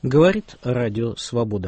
Говорит Радио Свобода.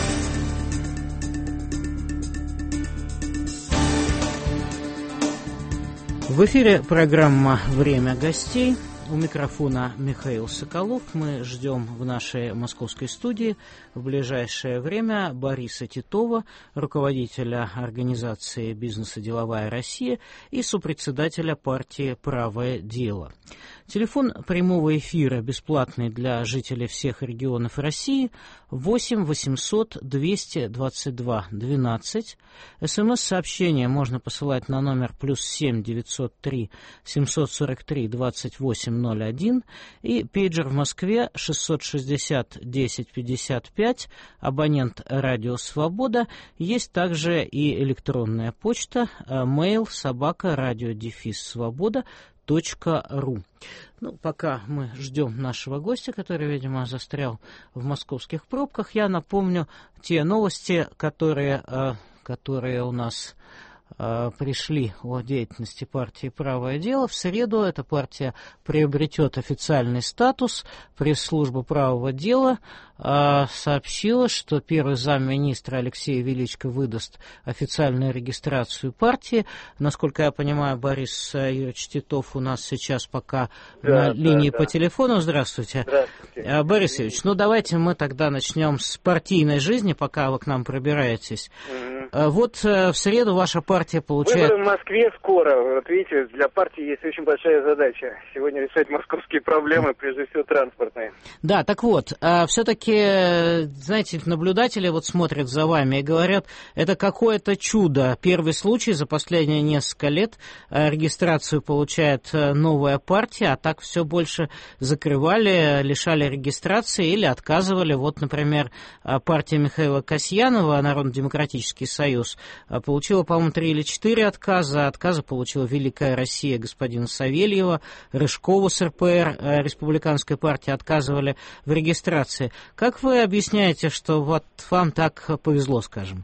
В эфире программа «Время гостей». У микрофона Михаил Соколов. Мы ждем в нашей московской студии в ближайшее время Бориса Титова, руководителя организации «Бизнес и деловая Россия» и сопредседателя партии «Правое дело». Телефон прямого эфира бесплатный для жителей всех регионов России 8 800 222 12. СМС-сообщение можно посылать на номер +7 903 743 2801 и пейджер в Москве 660 10 55, абонент «Радио Свобода». Есть также и электронная почта mail@radio-svoboda.ru. Пока мы ждем нашего гостя, который, видимо, застрял в московских пробках, я напомню те новости, которые у нас пришли о деятельности партии «Правое дело». В среду эта партия приобретет официальный статус. Пресс-служба «Правого дела» сообщила, что первый замминистра Алексей Величко выдаст официальную регистрацию партии. Насколько я понимаю, Борис Юрьевич Титов у нас сейчас пока на линии по телефону. Здравствуйте. Здравствуйте. Борис Юрьевич, давайте мы тогда начнем с партийной жизни, пока вы к нам пробираетесь. Вот в среду ваша партия получает... Выборы в Москве скоро. Вот видите, для партии есть очень большая задача. Сегодня решать московские проблемы, прежде всего транспортные. Да, так вот, все-таки, знаете, наблюдатели смотрят за вами и говорят, это какое-то чудо. Первый случай за последние несколько лет регистрацию получает новая партия, а так все больше закрывали, лишали регистрации или отказывали. Вот, например, партия Михаила Касьянова, Народно-демократический союз, получила, по-моему, 3 или 4 отказа. Отказы получила «Великая Россия» господина Савельева, Рыжкову с РПР, республиканской партии, отказывали в регистрации. Как вы объясняете, что вот вам так повезло, скажем?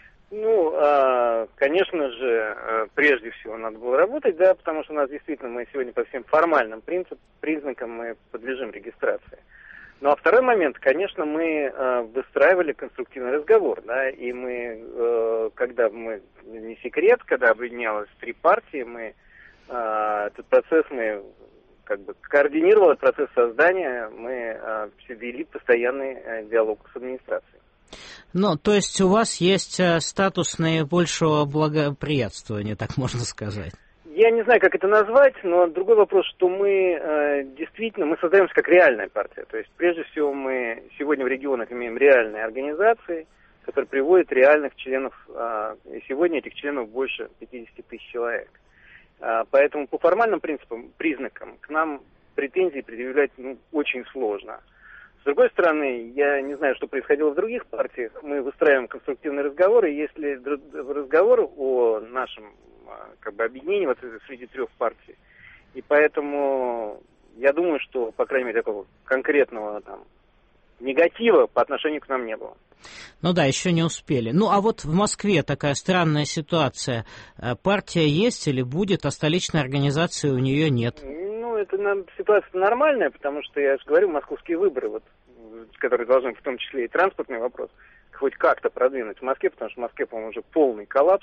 Конечно же, прежде всего надо было работать, потому что у нас действительно, мы сегодня по всем формальным признакам мы подлежим регистрации. Ну, а второй момент, конечно, мы выстраивали конструктивный разговор, и мы, когда не секрет, когда объединялось 3 партии, этот процесс координировали процесс создания, мы вели постоянный диалог с администрацией. То есть у вас есть статус наибольшего благоприятствования, так можно сказать? Я не знаю, как это назвать, но другой вопрос, что мы действительно, мы создаемся как реальная партия. То есть, прежде всего, мы сегодня в регионах имеем реальные организации, которые приводят реальных членов, и сегодня этих членов больше 50 тысяч человек. Поэтому по формальным признакам к нам претензии предъявлять очень сложно. С другой стороны, я не знаю, что происходило в других партиях, мы выстраиваем конструктивный разговор, и если разговор о нашем объединении среди 3 партий, и поэтому я думаю, что, по крайней мере, такого конкретного негатива по отношению к нам не было. Еще не успели. А вот в Москве такая странная ситуация. Партия есть или будет, а столичной организации у нее нет. Ситуация нормальная, потому что, я же говорю, московские выборы, которые должны в том числе и транспортный вопрос, хоть как-то продвинуть в Москве, потому что в Москве, по-моему, уже полный коллапс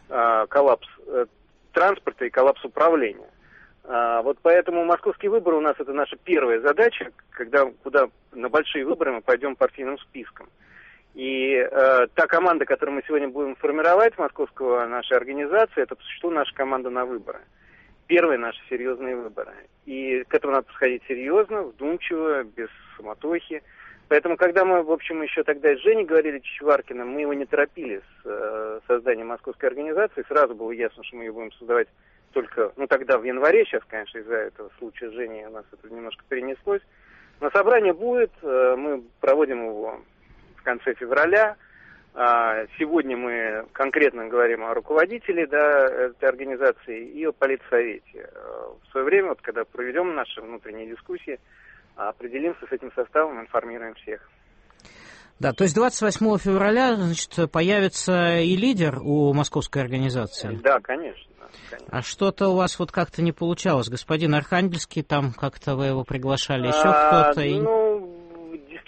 транспорта и коллапс управления. Поэтому московские выборы у нас это наша первая задача, куда на большие выборы мы пойдем партийным списком. И та команда, которую мы сегодня будем формировать, нашей организации, это по существу наша команда на выборы. Первые наши серьезные выборы. И к этому надо подходить серьезно, вдумчиво, без суматохи. Поэтому, когда мы, в общем, еще тогда с Женей говорили Чичваркиным, мы его не торопили с созданием московской организации. Сразу было ясно, что мы ее будем создавать только, тогда в январе. Сейчас, конечно, из-за этого случая с Женей у нас это немножко перенеслось. Но собрание будет, мы проводим его в конце февраля. Сегодня мы конкретно говорим о руководителе этой организации и о политсовете. В свое время, когда проведем наши внутренние дискуссии, определимся с этим составом, информируем всех. Да, то есть 28 февраля, появится и лидер у московской организации? Да, конечно. А что-то у вас как-то не получалось. Господин Архангельский, там как-то вы его приглашали, еще кто-то?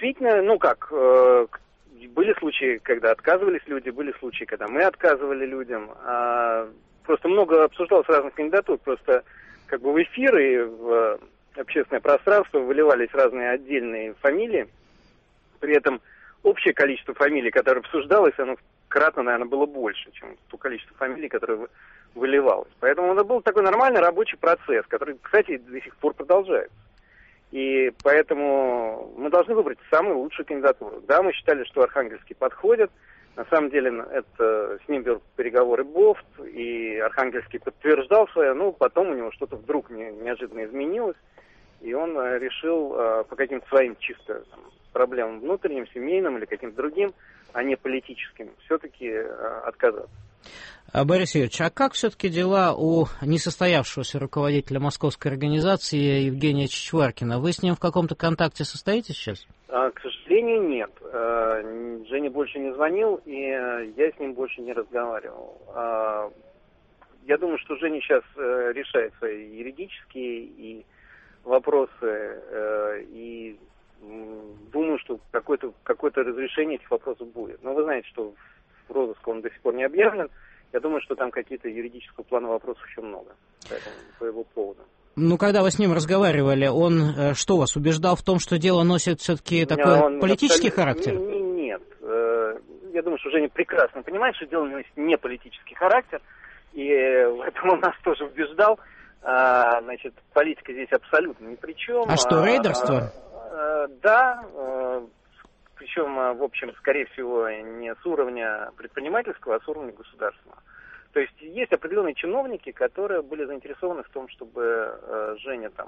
действительно, были случаи, когда отказывались люди, были случаи, когда мы отказывали людям. Просто много обсуждалось разных кандидатур, просто как бы в эфир и в общественное пространство выливались разные отдельные фамилии. При этом общее количество фамилий, которое обсуждалось, оно кратно, наверное, было больше, чем то количество фамилий, которое выливалось. Поэтому это был такой нормальный рабочий процесс, который, кстати, до сих пор продолжается. И поэтому мы должны выбрать самую лучшую кандидатуру. Да, мы считали, что Архангельский подходит. На самом деле, это с ним вел переговоры Бофт, и Архангельский подтверждал свое, но потом у него что-то вдруг неожиданно изменилось, и он решил по каким-то своим чисто проблемам внутренним, семейным или каким-то другим, а не политическим, все-таки отказаться. Борис Юрьевич, а как все-таки дела у несостоявшегося руководителя московской организации Евгения Чичваркина? Вы с ним в каком-то контакте состоите сейчас? К сожалению, нет. Женя больше не звонил, и я с ним больше не разговаривал. Я думаю, что Женя сейчас решает свои юридические и вопросы, и думаю, что какое-то разрешение этих вопросов будет. Но вы знаете, что в розыск он до сих пор не объявлен. Я думаю, что там какие-то юридического плана вопросов еще много, поэтому по его поводу. Ну, когда вы с ним разговаривали, он что, вас убеждал в том, что дело носит все-таки такой политический характер? Нет. Я думаю, что Женя прекрасно понимает, что дело носит не политический характер, и в этом он нас тоже убеждал. Значит, политика здесь абсолютно ни при чем. А что, рейдерство? Да, причем, в общем, скорее всего, не с уровня предпринимательского, а с уровня государственного. То есть есть определенные чиновники, которые были заинтересованы в том, чтобы Женя там...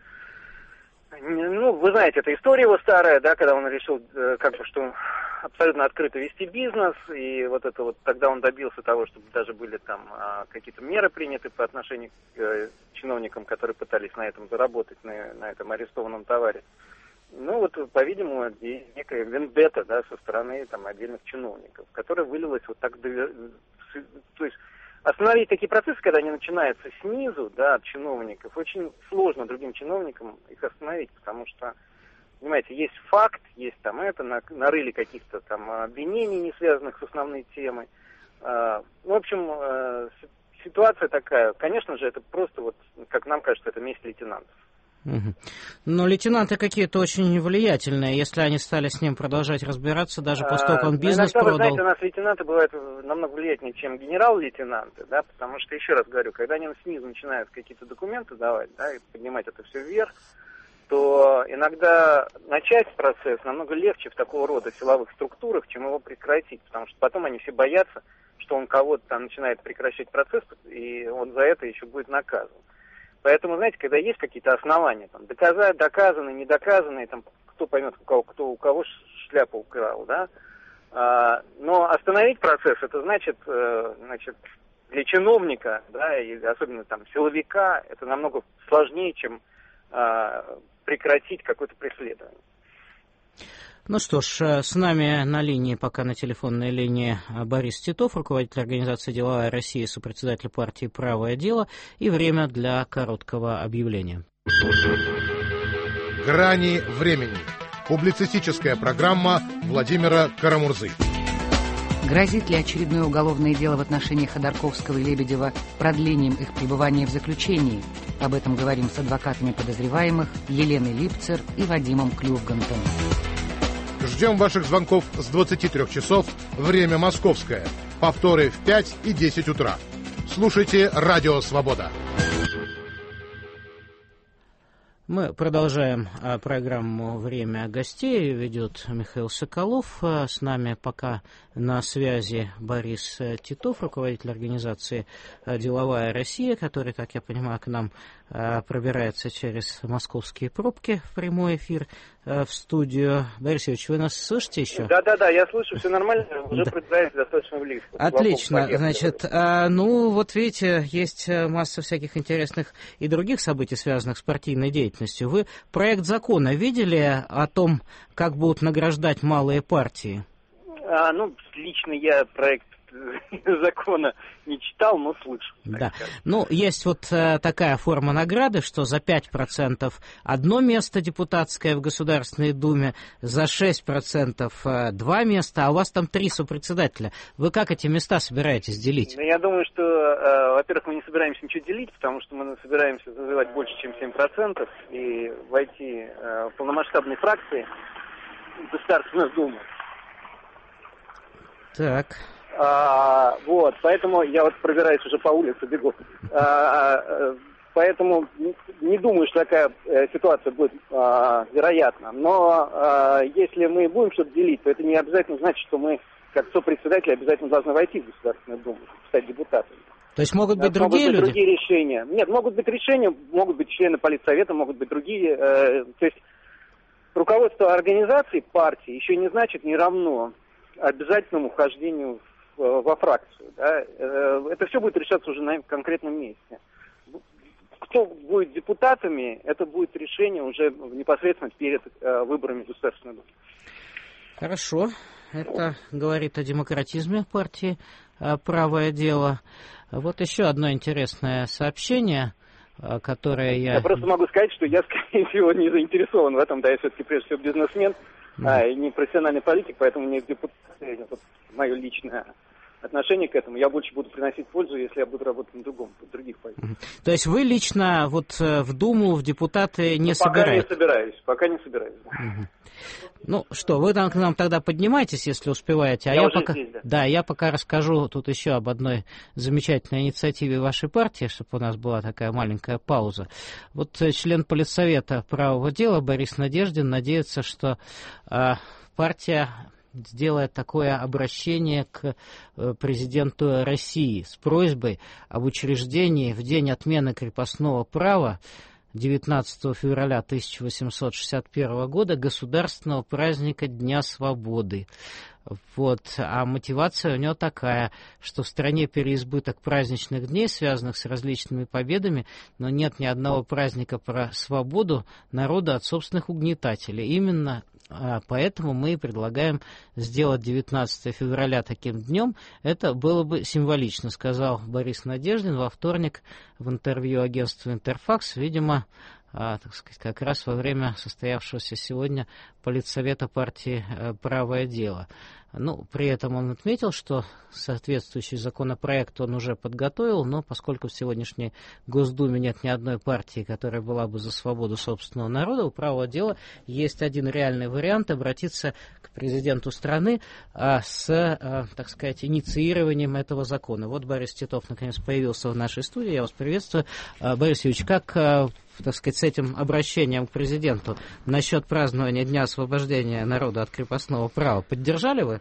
Ну, вы знаете, эта история его старая, да, когда он решил, что абсолютно открыто вести бизнес, и тогда он добился того, чтобы даже были там какие-то меры приняты по отношению к чиновникам, которые пытались на этом заработать, на этом арестованном товаре. Ну, по-видимому, некая вендетта, да, со стороны там отдельных чиновников, которая вылилась так... То есть остановить такие процессы, когда они начинаются снизу, да, от чиновников, очень сложно другим чиновникам их остановить, потому что, понимаете, есть факт, есть там нарыли каких-то там обвинений, не связанных с основной темой. В общем, ситуация такая. Конечно же, это просто, как нам кажется, это месть лейтенантов. Но лейтенанты какие-то очень влиятельные, если они стали с ним продолжать разбираться, даже после того, как он бизнес продал. Вы знаете, у нас лейтенанты бывают намного влиятельнее, чем генерал-лейтенанты, да, потому что, еще раз говорю, когда они снизу начинают какие-то документы давать, да, и поднимать это все вверх, то иногда начать процесс намного легче в такого рода силовых структурах, чем его прекратить, потому что потом они все боятся, что он кого-то там начинает прекращать процесс, и он за это еще будет наказан. Поэтому, знаете, когда есть какие-то основания, там, доказанные, недоказанные, там, кто поймет, кто у кого шляпу украл, да, но остановить процесс, это значит, для чиновника, да, и особенно там силовика, это намного сложнее, чем прекратить какое-то преследование. Ну что ж, с нами на линии, пока на телефонной линии, Борис Титов, руководитель организации «Деловая Россия», сопредседатель партии «Правое дело», и время для короткого объявления. «Грани времени». Публицистическая программа Владимира Карамурзы. Грозит ли очередное уголовное дело в отношении Ходорковского и Лебедева продлением их пребывания в заключении? Об этом говорим с адвокатами подозреваемых Еленой Липцер и Вадимом Клювгантом. Ждем ваших звонков с 23 часов, время московское. Повторы в 5 и 10 утра. Слушайте «Радио Свобода». Мы продолжаем программу «Время гостей». Ведет Михаил Соколов. С нами пока на связи Борис Титов, руководитель организации «Деловая Россия», который, так я понимаю, к нам пробирается через московские пробки в прямой эфир в студию. Борис Ильич, вы нас слышите еще? Да, я слышу, все нормально, уже продвигается достаточно близко. Отлично, значит, видите, есть масса всяких интересных и других событий, связанных с партийной деятельностью. Вы проект закона видели о том, как будут награждать малые партии? Лично я проект закона не читал, но слышал. Да. Ну, есть вот такая форма награды, что за 5% одно место депутатское в Государственной Думе, за 6% 2 места, а у вас там 3 сопредседателя. Вы как эти места собираетесь делить? Ну, я думаю, что, во-первых, мы не собираемся ничего делить, потому что мы собираемся развивать больше, чем 7%, и войти в полномасштабные фракции Государственной Думы. Так. Вот, поэтому я вот пробираюсь уже по улице, бегу. Поэтому не думаю, что такая ситуация будет вероятна. Но если мы будем что-то делить, то это не обязательно значит, что мы, как сопредседатели, обязательно должны войти в Государственную Думу, стать депутатами. То есть могут быть другие люди? Другие решения. Нет, могут быть решения, могут быть члены политсовета, могут быть другие. То есть руководство организации партии еще не значит, не равно обязательному вхождению во фракцию. Да? Это все будет решаться уже на конкретном месте. Кто будет депутатами, это будет решение уже непосредственно перед выборами в Государственную Думу. Хорошо. Это говорит о демократизме партии «Правое дело». Вот еще одно интересное сообщение, которое я... Я просто могу сказать, что я, скорее всего, не заинтересован в этом. Да, я все-таки прежде всего бизнесмен, и не профессиональный политик, поэтому мне депутаты, это мое личное отношение к этому. Я больше буду приносить пользу, если я буду работать на других позициях. То есть вы лично вот в Думу, в депутаты не собираетесь? Пока не собираюсь. Ну что, вы там к нам тогда поднимайтесь, если успеваете. Я пока... здесь, да. Да, я пока расскажу тут еще об одной замечательной инициативе вашей партии, чтобы у нас была такая маленькая пауза. Вот член Политсовета «Правого дела» Борис Надеждин надеется, что партия сделает такое обращение к президенту России с просьбой об учреждении в день отмены крепостного права 19 февраля 1861 года государственного праздника Дня Свободы. Вот. А мотивация у него такая, что в стране переизбыток праздничных дней, связанных с различными победами, но нет ни одного праздника про свободу народа от собственных угнетателей. Именно поэтому мы и предлагаем сделать 19 февраля таким днем. Это было бы символично, сказал Борис Надеждин во вторник в интервью агентству «Интерфакс». Видимо, так сказать, как раз во время состоявшегося сегодня Политсовета партии «Правое дело». Ну, при этом он отметил, что соответствующий законопроект он уже подготовил, но поскольку в сегодняшней Госдуме нет ни одной партии, которая была бы за свободу собственного народа, у «Правого дела» есть один реальный вариант обратиться к президенту страны с, так сказать, инициированием этого закона. Вот Борис Титов наконец появился в нашей студии. Я вас приветствую. Борис Юрьевич, как, так сказать, с этим обращением к президенту насчет празднования Дня освобождения народа от крепостного права поддержали вы?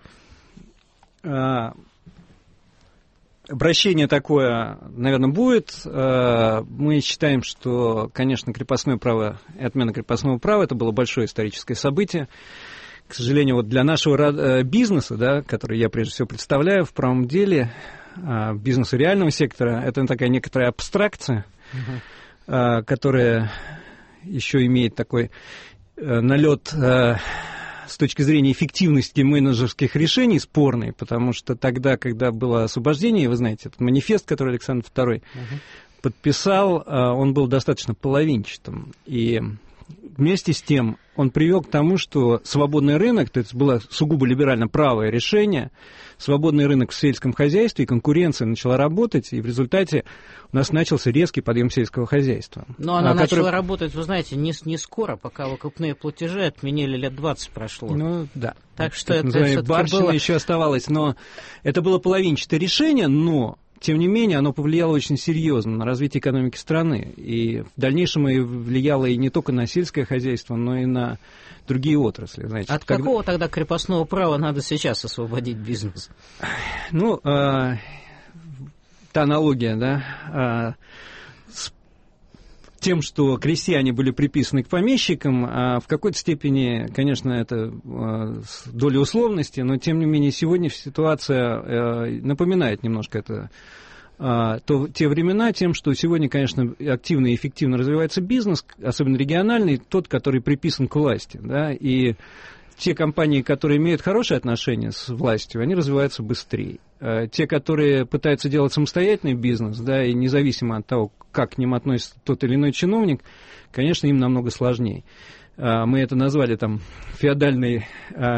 Обращение такое, наверное, будет. Мы считаем, что, конечно, крепостное право и отмена крепостного права — это было большое историческое событие. К сожалению, вот для нашего бизнеса, да, который я прежде всего представляю в правом деле, бизнеса реального сектора, это такая некоторая абстракция, которая еще имеет такой налет с точки зрения эффективности менеджерских решений спорный, потому что тогда, когда было освобождение, вы знаете, этот манифест, который Александр II подписал, он был достаточно половинчатым. И вместе с тем он привел к тому, что свободный рынок, то есть было сугубо либерально правое решение, свободный рынок в сельском хозяйстве, и конкуренция начала работать, и в результате у нас начался резкий подъем сельского хозяйства. Но она начала работать, вы знаете, не скоро, пока выкупные платежи отменили, лет 20 прошло. Ну, да. Так что это барщина было... еще оставалась, но это было половинчатое решение, но... Тем не менее, оно повлияло очень серьезно на развитие экономики страны. И в дальнейшем и влияло и не только на сельское хозяйство, но и на другие отрасли. Значит, от какого тогда крепостного права надо сейчас освободить бизнес? Ну, та аналогия, да, с тем, что крестьяне были приписаны к помещикам, в какой-то степени, конечно, это доля условности, но, тем не менее, сегодня ситуация напоминает немножко это, те времена тем, что сегодня, конечно, активно и эффективно развивается бизнес, особенно региональный, тот, который приписан к власти, да, и те компании, которые имеют хорошие отношения с властью, они развиваются быстрее. Те, которые пытаются делать самостоятельный бизнес, да, и независимо от того, как к ним относится тот или иной чиновник, конечно, им намного сложнее. Мы это назвали там феодальной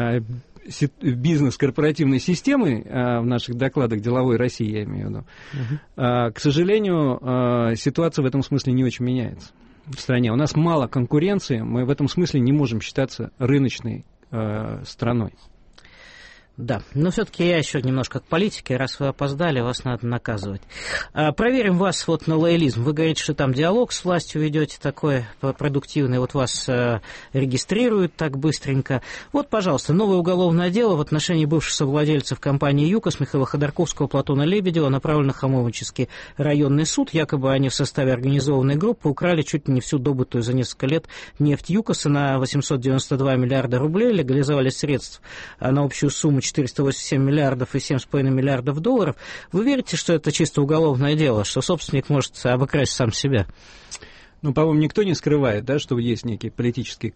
бизнес корпоративной системой в наших докладах «Деловой России», я имею в виду. К сожалению, ситуация в этом смысле не очень меняется в стране. У нас мало конкуренции, мы в этом смысле не можем считаться рыночной страной. Да, но все-таки я еще немножко к политике. Раз вы опоздали, вас надо наказывать. Проверим вас вот на лоялизм. Вы говорите, что там диалог с властью ведете такой продуктивный, вот вас регистрируют так быстренько. Вот, пожалуйста, новое уголовное дело в отношении бывших совладельцев компании «ЮКОС» Михаила Ходорковского, Платона Лебедева направлено в Хомовнический районный суд. Якобы они в составе организованной группы украли чуть ли не всю добытую за несколько лет нефть «ЮКОСа» на 892 миллиарда рублей, легализовали средств на общую сумму 487 миллиардов и 7,5 миллиардов долларов. Вы верите, что это чисто уголовное дело, что собственник может обокрасть сам себя? Ну, по-моему, никто не скрывает, да, что есть некий политический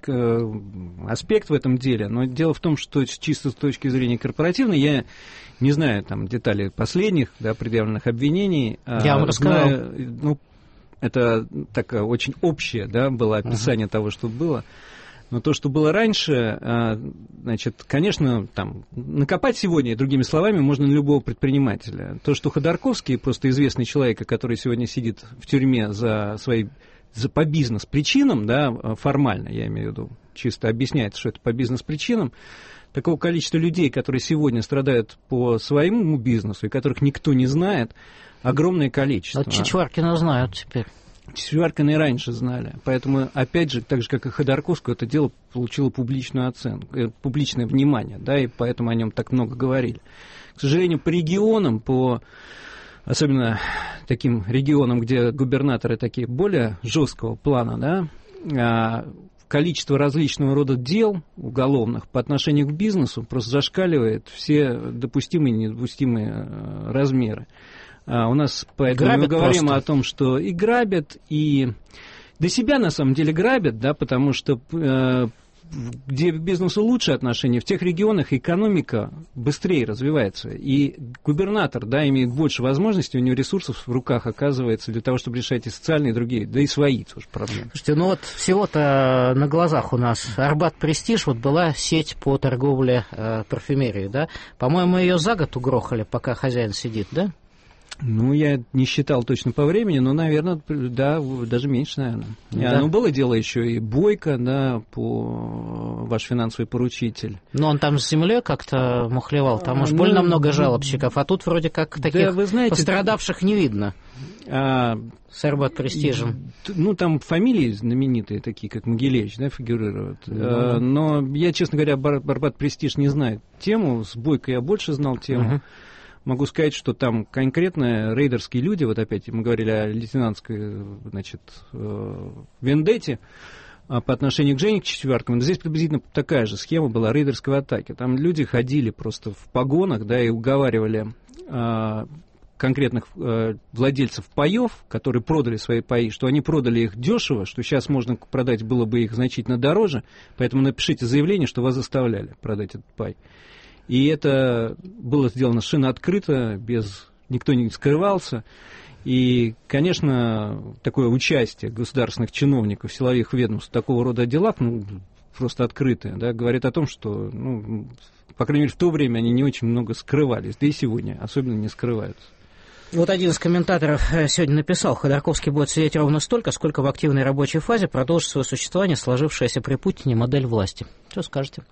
аспект в этом деле, но дело в том, что чисто с точки зрения корпоративной, я не знаю там деталей последних, да, предъявленных обвинений. Я вам рассказал. Ну, это такое очень общее, да, было описание того, что было. Но то, что было раньше, значит, конечно, там, накопать сегодня, другими словами, можно на любого предпринимателя. То, что Ходорковский, просто известный человек, который сегодня сидит в тюрьме по бизнес-причинам, да, формально, я имею в виду, чисто объясняется, что это по бизнес-причинам, такого количества людей, которые сегодня страдают по своему бизнесу и которых никто не знает, огромное количество. Вот Чичваркина знают теперь. Чичваркина и раньше знали. Поэтому, опять же, так же, как и Ходорковского, это дело получило публичную оценку, публичное внимание, да, и поэтому о нем так много говорили. К сожалению, по регионам, особенно таким регионам, где губернаторы такие более жесткого плана, да, количество различного рода дел уголовных по отношению к бизнесу просто зашкаливает все допустимые и недопустимые размеры. У нас поэтому грабят мы говорим просто о том, что и грабят, и до себя на самом деле грабят, да, потому что где к бизнесу лучшие отношения, в тех регионах экономика быстрее развивается. И губернатор, да, имеет больше возможностей, у него ресурсов в руках оказывается для того, чтобы решать и социальные, и другие, да и свои тоже проблемы. Слушайте, ну вот всего-то на глазах у нас Арбат Престиж, вот была сеть по торговле парфюмерией, да? По-моему, ее за год угрохали, пока хозяин сидит, да? Ну, я не считал точно по времени, но, наверное, да, даже меньше, наверное. Да. Ну, было дело еще и Бойко, да, ваш финансовый поручитель. Но он там с землей как-то мухлевал, там уж больно много жалобщиков, а тут вроде как таких, да, вы знаете, пострадавших не видно. С Арбат Престижем. Ну, там фамилии знаменитые, такие как Могилевич, да, фигурируют. Но я, честно говоря, Арбат Престиж не знаю тему, с Бойко я больше знал тему. Могу сказать, что там конкретно рейдерские люди, вот опять мы говорили о лейтенантской, значит, вендетте по отношению к Жене Чичваркину, здесь приблизительно такая же схема была рейдерской атаки. Там люди ходили просто в погонах, да, и уговаривали конкретных владельцев паев, которые продали свои паи, что они продали их дешево, что сейчас можно продать было бы их значительно дороже, поэтому напишите заявление, что вас заставляли продать этот пай. И это было сделано совершенно открыто, никто не скрывался. И, конечно, такое участие государственных чиновников, силовых ведомств в такого рода делах, ну, просто открытое, да, говорит о том, что, ну, по крайней мере, в то время они не очень много скрывались, да и сегодня особенно не скрываются. Вот один из комментаторов сегодня написал: Ходорковский будет сидеть ровно столько, сколько в активной рабочей фазе продолжит свое существование сложившаяся при Путине модель власти. Что скажете?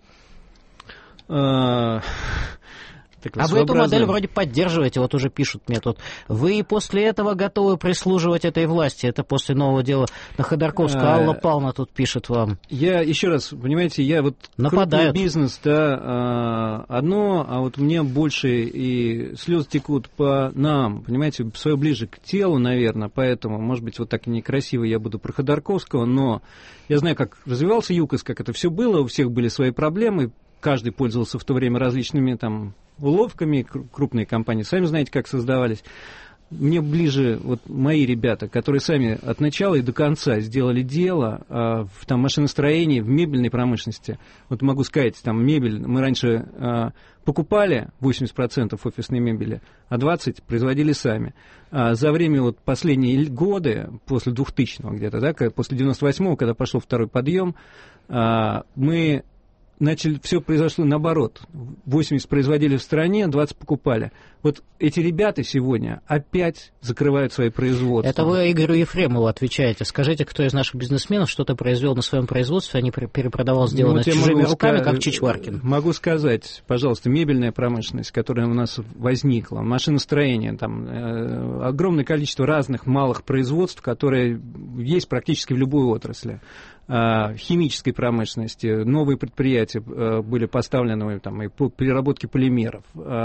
А вы эту модель вроде поддерживаете, вот уже пишут мне тут. Вы и после этого готовы прислуживать этой власти. Это после нового дела на Ходорковского. Алла Павловна тут пишет вам. Я еще раз, понимаете, я вот нападают. Крупный бизнес, да, одно, а вот мне больше и слезы текут по нам, понимаете, свое ближе к телу, наверное, поэтому, может быть, вот так и некрасиво я буду про Ходорковского, но я знаю, как развивался ЮКОС, как это все было, у всех были свои проблемы, каждый пользовался в то время различными там уловками, крупные компании, сами знаете, как создавались. мне ближе вот мои ребята, которые сами от начала и до конца сделали дело в там, машиностроении, в мебельной промышленности. Вот могу сказать, там мебель, мы раньше покупали 80% офисной мебели, а 20% производили сами. За время вот последние годы, после 2000-го где-то, да, после 98-го, когда пошел второй подъем, мы начали, все произошло наоборот. 80 производили в стране, 20 покупали. Вот эти ребята сегодня опять закрывают свои производства. Это вы Игорю Ефремову отвечаете. Скажите, кто из наших бизнесменов что-то произвел на своем производстве, а не перепродавал сделанное чужими руками, как Чичваркин? Могу сказать, пожалуйста, мебельная промышленность, которая у нас возникла, машиностроение, там огромное количество разных малых производств, которые есть практически в любой отрасли. Химической промышленности, новые предприятия были поставлены там, и по переработке полимеров.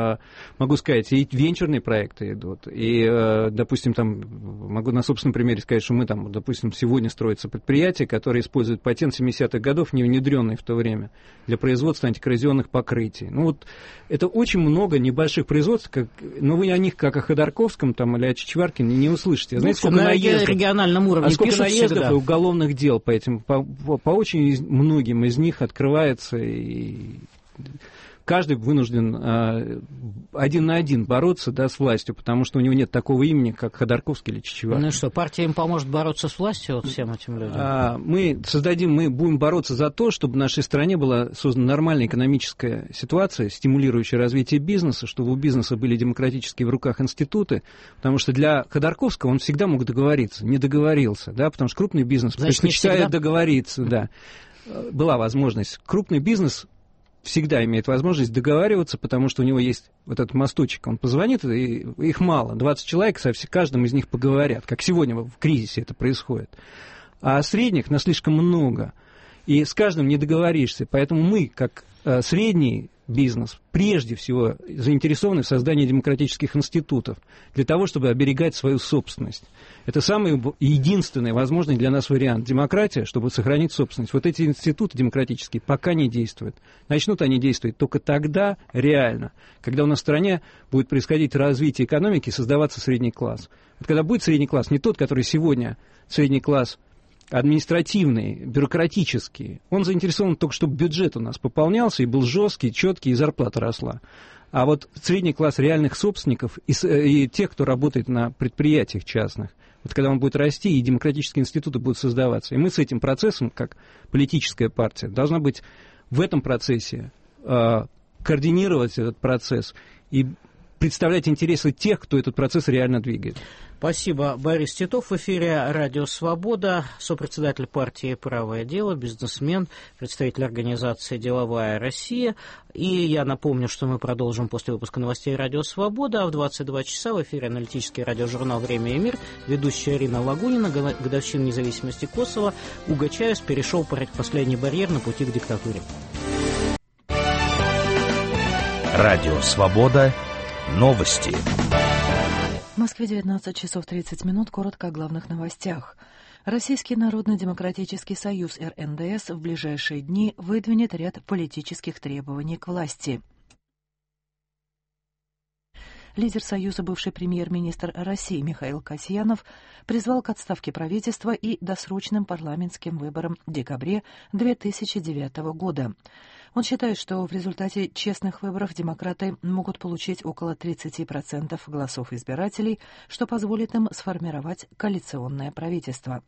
Могу сказать, и венчурные проекты идут. И, допустим, там, могу на собственном примере сказать, что мы там, допустим, сегодня строится предприятие, которое использует патент 70-х годов, не внедренный в то время, для производства антикоррозионных покрытий. Ну вот это очень много небольших производств, но вы о них, как о Ходорковском там, или о Чичваркине, не услышите. Знаете, сколько наездов, региональном уровне сколько наездов всегда. И уголовных дел по этим, по очень многим из них открывается, и каждый вынужден один на один бороться, да, с властью, потому что у него нет такого имени, как Ходорковский или Чичваркин. Ну и что, партия им поможет бороться с властью, вот всем этим людям? Мы будем бороться за то, чтобы в нашей стране была создана нормальная экономическая ситуация, стимулирующая развитие бизнеса, чтобы у бизнеса были демократические в руках институты, потому что для Ходорковского он всегда мог договориться, не договорился, да, потому что крупный бизнес предпочитает договориться, да. Была возможность. Крупный бизнес всегда имеет возможность договариваться, потому что у него есть вот этот мосточек. Он позвонит, и их мало. 20 человек, со каждым из них поговорят, как сегодня в кризисе это происходит. А средних нас слишком много, и с каждым не договоришься. Поэтому мы, как средний бизнес, прежде всего заинтересованы в создании демократических институтов для того, чтобы оберегать свою собственность. Это самый единственный возможный для нас вариант. Демократия, чтобы сохранить собственность. Вот эти институты демократические пока не действуют. Начнут они действовать только тогда, реально, когда у нас в стране будет происходить развитие экономики и создаваться средний класс. Вот когда будет средний класс, не тот, который сегодня средний класс административный, бюрократический, он заинтересован только, чтобы бюджет у нас пополнялся и был жесткий, четкий, и зарплата росла. А вот средний класс реальных собственников и тех, кто работает на предприятиях частных, вот когда он будет расти, и демократические институты будут создаваться. И мы с этим процессом, как политическая партия, должна быть в этом процессе, координировать этот процесс и представлять интересы тех, кто этот процесс реально двигает. Спасибо. Борис Титов в эфире «Радио Свобода», сопредседатель партии «Правое дело», бизнесмен, представитель организации «Деловая Россия». И я напомню, что мы продолжим после выпуска новостей «Радио Свобода». А в 22 часа в эфире аналитический радиожурнал «Время и мир». Ведущая Ирина Лагунина, годовщина независимости Косово. Уго Чавес перешел последний барьер на пути к диктатуре. «Радио Свобода». Новости. В Москве 19 часов 30 минут. Коротко о главных новостях. Российский Народно-демократический союз РНДС в ближайшие дни выдвинет ряд политических требований к власти. Лидер Союза, бывший премьер-министр России Михаил Касьянов, призвал к отставке правительства и досрочным парламентским выборам в декабре 2009 года. Он считает, что в результате честных выборов демократы могут получить около 30% голосов избирателей, что позволит им сформировать коалиционное правительство.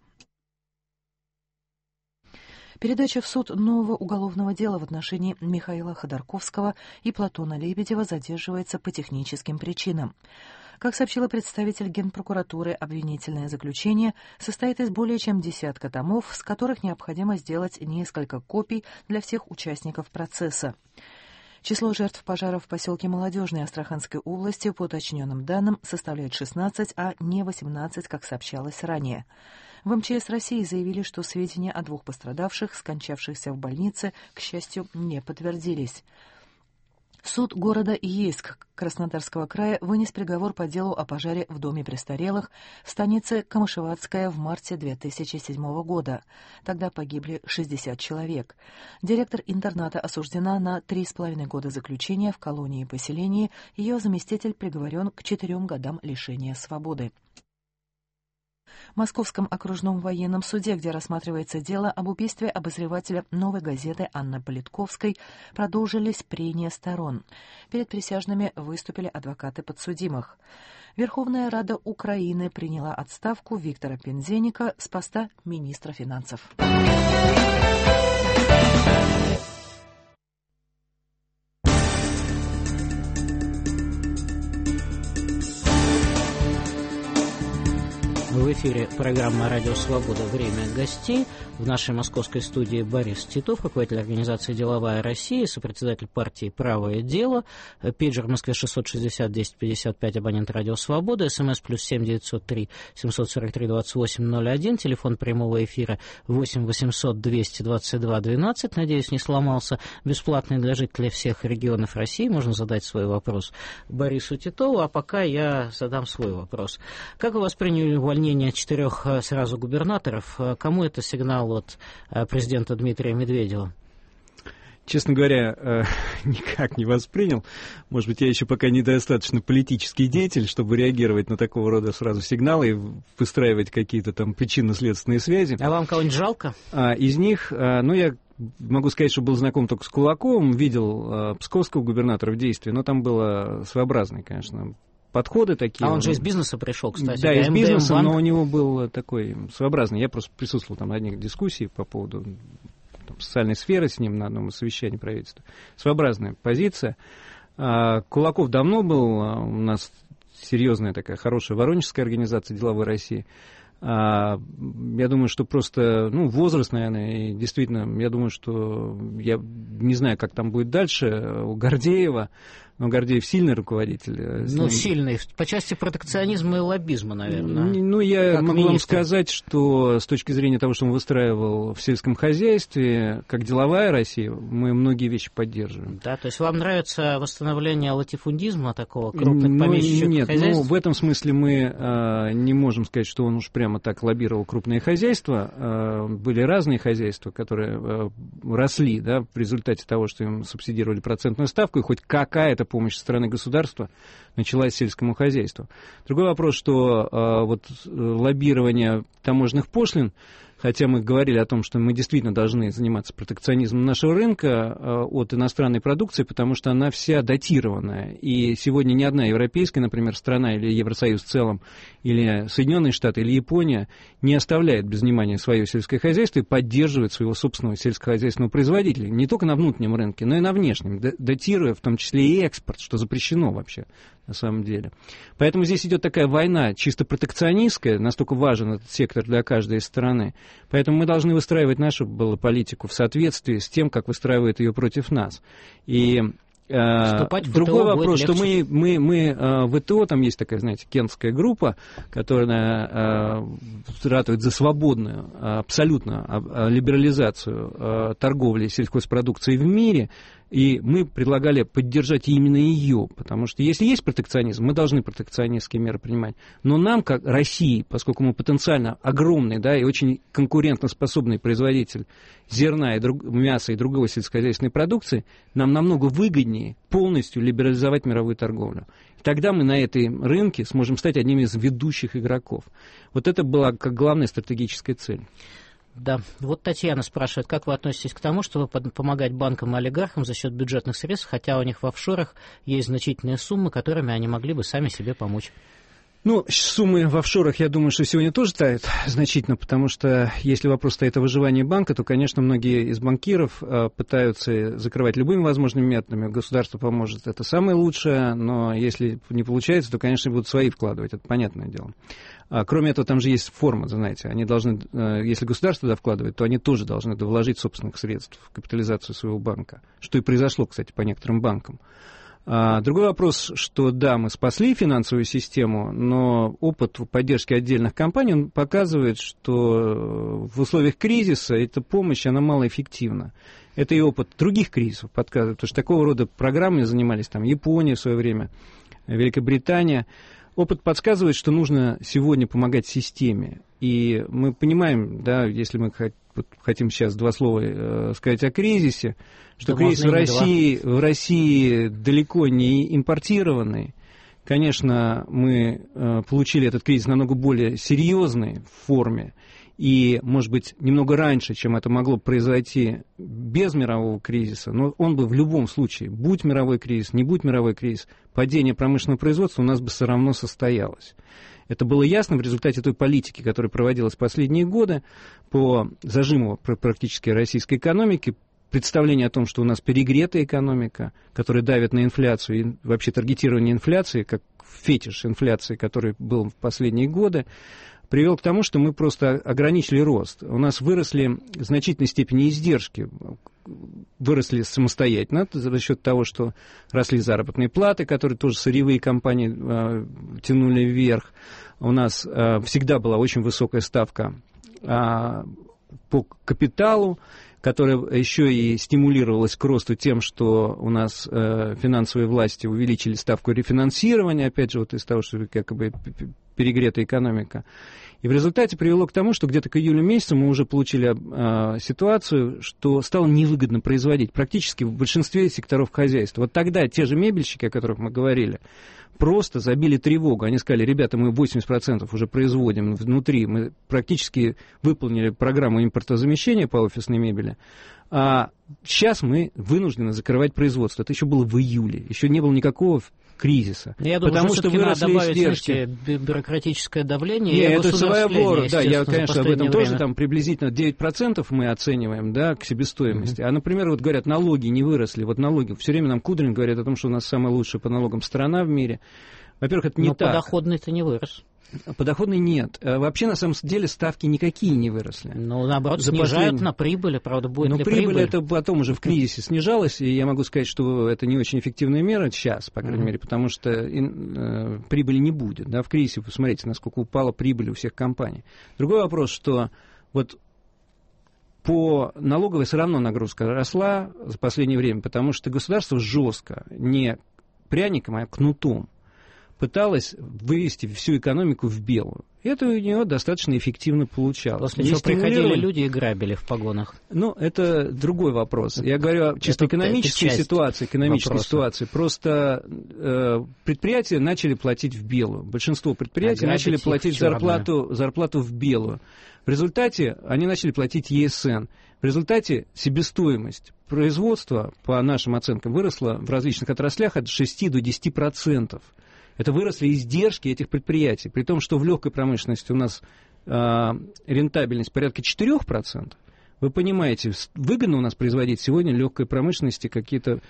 Передача в суд нового уголовного дела в отношении Михаила Ходорковского и Платона Лебедева задерживается по техническим причинам. Как сообщила представитель Генпрокуратуры, обвинительное заключение состоит из более чем десятка томов, с которых необходимо сделать несколько копий для всех участников процесса. Число жертв пожара в поселке Молодежной Астраханской области, по уточненным данным, составляет 16, а не 18, как сообщалось ранее. В МЧС России заявили, что сведения о 2 пострадавших, скончавшихся в больнице, к счастью, не подтвердились. Суд города Ейск Краснодарского края вынес приговор по делу о пожаре в доме престарелых в станице Камышеватская в марте 2007 года. Тогда погибли 60 человек. Директор интерната осуждена на 3,5 года заключения в колонии-поселении. Ее заместитель приговорен к 4 годам лишения свободы. В Московском окружном военном суде, где рассматривается дело об убийстве обозревателя «Новой газеты» Анны Политковской, продолжились прения сторон. Перед присяжными выступили адвокаты подсудимых. Верховная Рада Украины приняла отставку Виктора Пинзеника с поста министра финансов. В эфире программа «Радио Свобода. Время гостей». В нашей московской студии Борис Титов, руководитель организации «Деловая Россия», сопредседатель партии «Правое дело». Пейджер в Москве 660-1055, абонент «Радио Свобода». СМС +7 903 743 2801. Телефон прямого эфира 8 800 222 12. Надеюсь, не сломался. Бесплатный для жителей всех регионов России. Можно задать свой вопрос Борису Титову. А пока я задам свой вопрос. Как вы восприняли увольнение 4 сразу губернаторов? Кому это сигнал от президента Дмитрия Медведева? Честно говоря, никак не воспринял. Может быть, я еще пока недостаточно политический деятель, чтобы реагировать на такого рода сразу сигналы и выстраивать какие-то там причинно-следственные связи. А вам кого-нибудь жалко? Из них, я могу сказать, что был знаком только с Кулаковым, видел псковского губернатора в действии, но там было своеобразное, конечно, подходы такие. А он же из бизнеса пришел, кстати. Да, из бизнеса, но у него был такой своеобразный. Я просто присутствовал там на одних дискуссиях по поводу социальной сферы с ним на одном из совещаний правительства. Своеобразная позиция. Кулаков давно был у нас серьезная такая хорошая воронежская организация «Деловой России». Я думаю, что просто, возраст, наверное, и действительно, я думаю, что я не знаю, как там будет дальше у Гордеева, но Гордеев сильный руководитель. Сильный. По части протекционизма и лоббизма, наверное. Я могу вам сказать, что с точки зрения того, что он выстраивал в сельском хозяйстве, как «Деловая Россия», мы многие вещи поддерживаем. Да, то есть вам нравится восстановление латифундизма такого, крупных помещичьих хозяйств? Нет, в этом смысле мы не можем сказать, что он уж прямо так лоббировал крупные хозяйства. Были разные хозяйства, которые росли, да, в результате того, что им субсидировали процентную ставку, и хоть какая-то помощь со стороны государства началась сельскому хозяйству. Другой вопрос, что лоббирование таможенных пошлин, хотя мы говорили о том, что мы действительно должны заниматься протекционизмом нашего рынка от иностранной продукции, потому что она вся датированная. И сегодня ни одна европейская, например, страна или Евросоюз в целом, или Соединенные Штаты, или Япония не оставляет без внимания свое сельское хозяйство и поддерживает своего собственного сельскохозяйственного производителя. Не только на внутреннем рынке, но и на внешнем, датируя в том числе и экспорт, что запрещено вообще на самом деле. Поэтому здесь идет такая война чисто протекционистская, настолько важен этот сектор для каждой страны. Поэтому мы должны выстраивать нашу политику в соответствии с тем, как выстраивают ее против нас. И другой вопрос, что мы в ВТО, там есть такая, знаете, кентская группа, которая ратует за свободную, абсолютно либерализацию торговли сельхозпродукцией в мире. И мы предлагали поддержать именно ее, потому что если есть протекционизм, мы должны протекционистские меры принимать. Но нам, как России, поскольку мы потенциально огромный, да, и очень конкурентоспособный производитель зерна, мяса и другой сельскохозяйственной продукции, нам намного выгоднее полностью либерализовать мировую торговлю. И тогда мы на этой рынке сможем стать одним из ведущих игроков. Вот это была как главная стратегическая цель. Да, вот Татьяна спрашивает, как вы относитесь к тому, чтобы помогать банкам и олигархам за счет бюджетных средств, хотя у них в офшорах есть значительные суммы, которыми они могли бы сами себе помочь? Суммы в офшорах, я думаю, что сегодня тоже тают значительно, потому что если вопрос стоит о выживании банка, то, конечно, многие из банкиров пытаются закрывать любыми возможными методами. Государство поможет, это самое лучшее, но если не получается, то, конечно, будут свои вкладывать, это понятное дело. Кроме этого, там же есть форма, знаете, они должны, если государство туда вкладывает, то они тоже должны вложить собственных средств в капитализацию своего банка, что и произошло, кстати, по некоторым банкам. Другой вопрос, что да, мы спасли финансовую систему, но опыт поддержки отдельных компаний он показывает, что в условиях кризиса эта помощь, она малоэффективна. это и опыт других кризисов подсказывает, потому что такого рода программами занимались там Япония в свое время, Великобритания. Опыт подсказывает, что нужно сегодня помогать системе. И мы понимаем, да, если мы хотим сейчас два слова сказать о кризисе, что да, кризис в России далеко не импортированный. Конечно, мы получили этот кризис намного более серьезный в форме. И, может быть, немного раньше, чем это могло произойти без мирового кризиса, но он бы в любом случае, будь мировой кризис, не будь мировой кризис, падение промышленного производства у нас бы все равно состоялось. Это было ясно в результате той политики, которая проводилась в последние годы по зажиму практически российской экономики, представление о том, что у нас перегретая экономика, которая давит на инфляцию, и вообще таргетирование инфляции, как фетиш инфляции, который был в последние годы, привел к тому, что мы просто ограничили рост. У нас выросли в значительной степени издержки, выросли самостоятельно за счет того, что росли заработные платы, которые тоже сырьевые компании тянули вверх. У нас всегда была очень высокая ставка по капиталу, которая еще и стимулировалась к росту тем, что у нас финансовые власти увеличили ставку рефинансирования, опять же, вот из того, что якобы перегретая экономика. И в результате привело к тому, что где-то к июлю месяцу мы уже получили ситуацию, что стало невыгодно производить практически в большинстве секторов хозяйства. Вот тогда те же мебельщики, о которых мы говорили, просто забили тревогу. Они сказали: ребята, мы 80% уже производим внутри, мы практически выполнили программу импортозамещения по офисной мебели, а сейчас мы вынуждены закрывать производство. Это еще было в июле, еще не было никакого кризиса. Я думаю, потому что выросли добавить, издержки. Знаете, бюрократическое давление. Нет, это своя бора. Да, я, конечно, об этом тоже время. Там приблизительно 9% мы оцениваем, да, к себестоимости. А, например, вот говорят, налоги не выросли. Вот налоги. Все время нам Кудрин говорит о том, что у нас самая лучшая по налогам страна в мире. Во-первых, это не так. Но подоходный-то не вырос. Подоходный нет. Вообще, на самом деле, ставки никакие не выросли. Ну, наоборот, снижают на прибыли, правда, будет ли прибыль? Прибыль это потом уже в кризисе снижалась, и я могу сказать, что это не очень эффективная мера сейчас, по крайней мере, потому что прибыли не будет. Да? В кризисе, посмотрите, насколько упала прибыль у всех компаний. Другой вопрос, что вот по налоговой все равно нагрузка росла за последнее время, потому что государство жестко, не пряником, а кнутом, пыталась вывести всю экономику в белую. И это у нее достаточно эффективно получалось. После чего приходили люди и грабили в погонах. Ну, это другой вопрос. Я говорю о чисто экономической ситуации. Просто предприятия начали платить в белую. Большинство предприятий начали платить зарплату в белую. В результате они начали платить ЕСН. В результате себестоимость производства, по нашим оценкам, выросла в различных отраслях от 6 до 10%. Это выросли издержки этих предприятий, при том, что в легкой промышленности у нас рентабельность порядка 4%. Вы понимаете, выгодно у нас производить сегодня в легкой промышленности какие-то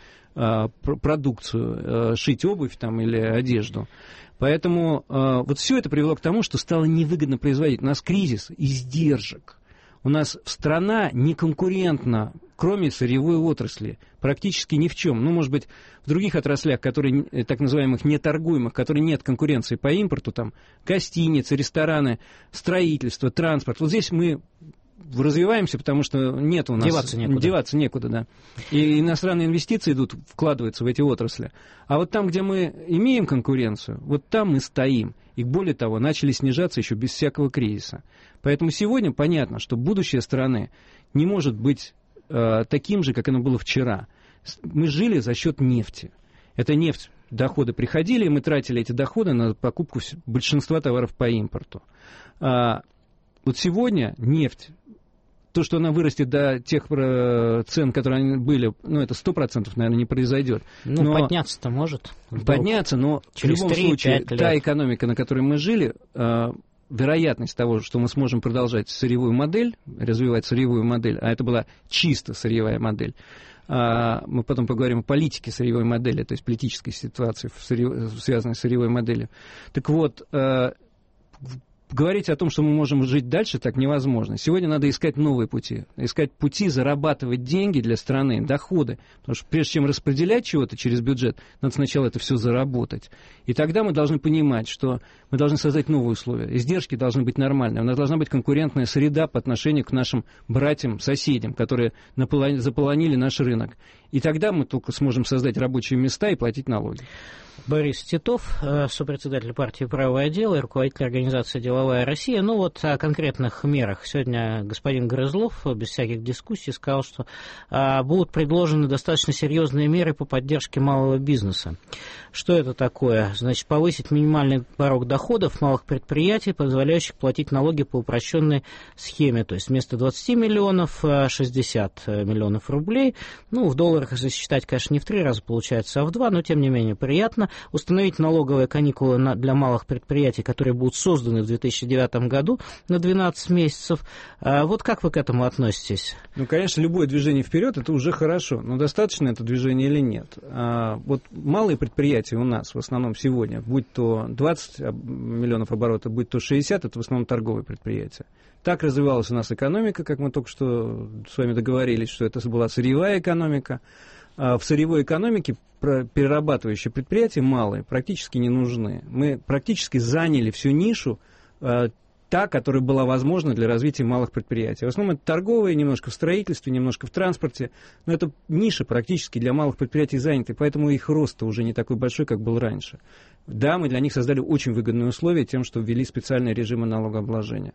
продукцию, шить обувь там, или одежду. Поэтому вот все это привело к тому, что стало невыгодно производить. У нас кризис издержек. У нас страна неконкурентна, кроме сырьевой отрасли, практически ни в чем. Ну, может быть, в других отраслях, которые, так называемых неторгуемых, которые нет конкуренции по импорту, там, гостиницы, рестораны, строительство, транспорт. Вот здесь мы развиваемся, потому что нет у нас... Деваться некуда, да. И иностранные инвестиции вкладываются в эти отрасли. А вот там, где мы имеем конкуренцию, вот там мы стоим. И более того, начали снижаться еще без всякого кризиса. Поэтому сегодня понятно, что будущее страны не может быть таким же, как оно было вчера. Мы жили за счет нефти. Это нефть, доходы приходили, и мы тратили эти доходы на покупку большинства товаров по импорту. Вот сегодня нефть, то, что она вырастет до тех цен, которые они были, ну, это 100%, наверное, не произойдет. Ну, подняться-то может. Подняться, но в любом случае, та экономика, на которой мы жили, вероятность того, что мы сможем продолжать сырьевую модель, развивать сырьевую модель, а это была чисто сырьевая модель, мы потом поговорим о политике сырьевой модели, то есть политической ситуации, связанной с сырьевой моделью. Так вот, говорить о том, что мы можем жить дальше, так невозможно. Сегодня надо искать новые пути. Искать пути зарабатывать деньги для страны, доходы. Потому что прежде чем распределять чего-то через бюджет, надо сначала это все заработать. И тогда мы должны понимать, что мы должны создать новые условия. Издержки должны быть нормальные. У нас должна быть конкурентная среда по отношению к нашим братьям, соседям, которые заполонили наш рынок. И тогда мы только сможем создать рабочие места и платить налоги. Борис Титов, сопредседатель партии «Правое дело» и руководитель организации «Деловая Россия». Ну вот о конкретных мерах. Сегодня господин Грызлов без всяких дискуссий сказал, что будут предложены достаточно серьезные меры по поддержке малого бизнеса. Что это такое? Значит, повысить минимальный порог доходов малых предприятий, позволяющих платить налоги по упрощенной схеме. То есть вместо 20 миллионов 60 миллионов рублей. Ну, в долларах, если считать, конечно, не в 3 раза получается, а в 2, но тем не менее приятно. Установить налоговые каникулы для малых предприятий, которые будут созданы в 2009 году на 12 месяцев. Вот как вы к этому относитесь? Ну, конечно, любое движение вперед это уже хорошо, но достаточно это движение или нет? Вот малые предприятия у нас в основном сегодня, будь то 20 миллионов оборота, будь то 60, это в основном торговые предприятия. Так развивалась у нас экономика, как мы только что с вами договорились, что это была сырьевая экономика. В сырьевой экономике перерабатывающие предприятия малые практически не нужны. Мы практически заняли всю нишу, та, которая была возможна для развития малых предприятий. В основном это торговые, немножко в строительстве, немножко в транспорте, но это ниша практически для малых предприятий заняты, поэтому их рост уже не такой большой, как был раньше. Да, мы для них создали очень выгодные условия тем, что ввели специальные режимы налогообложения.